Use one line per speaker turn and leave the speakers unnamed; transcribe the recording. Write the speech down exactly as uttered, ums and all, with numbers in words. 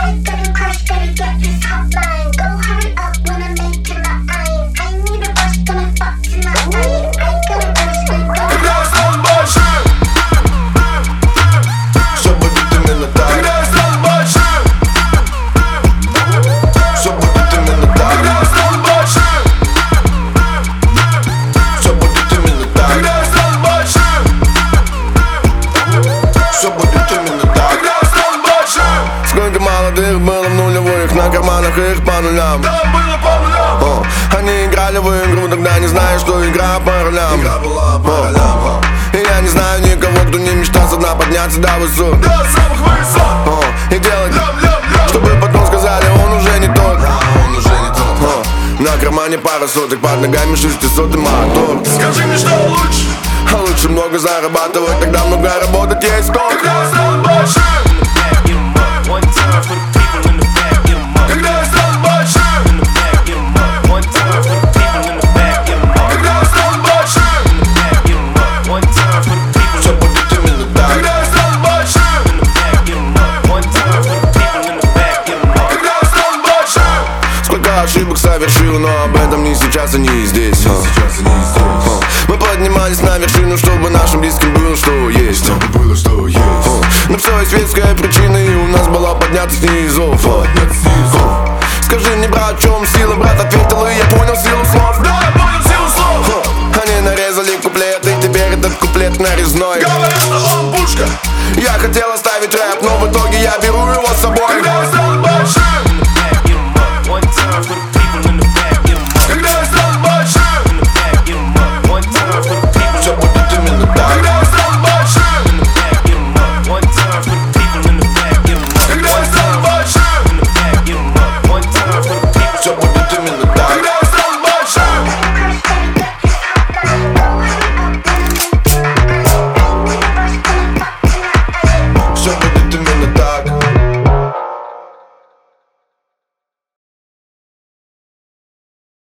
Сколько молодых было в нулевых, на карманах их по нулям. О, они играли в игру, тогда не знаю, что игра по ролям. О, и я не знаю никого, кто не мечтал со дна подняться до высот. О, и делать, чтобы потом сказали, он уже не тот. О, на кармане пара соток, под ногами шестисотый мотор.
Скажи мне, что лучше?
А лучше много зарабатывать, тогда много работать есть сколько.
Когда я стану большим, когда я стану большим, когда я стану большим,
все будет именно так.
когда я стану большим, когда я стану большим.
Сколько ошибок совершил, но об этом не сейчас и не здесь. О. О. Мы поднимались на вершину, чтобы нашим близким было что есть.
Было что есть.
О. На все есть светская причина, и у нас была подняться с ней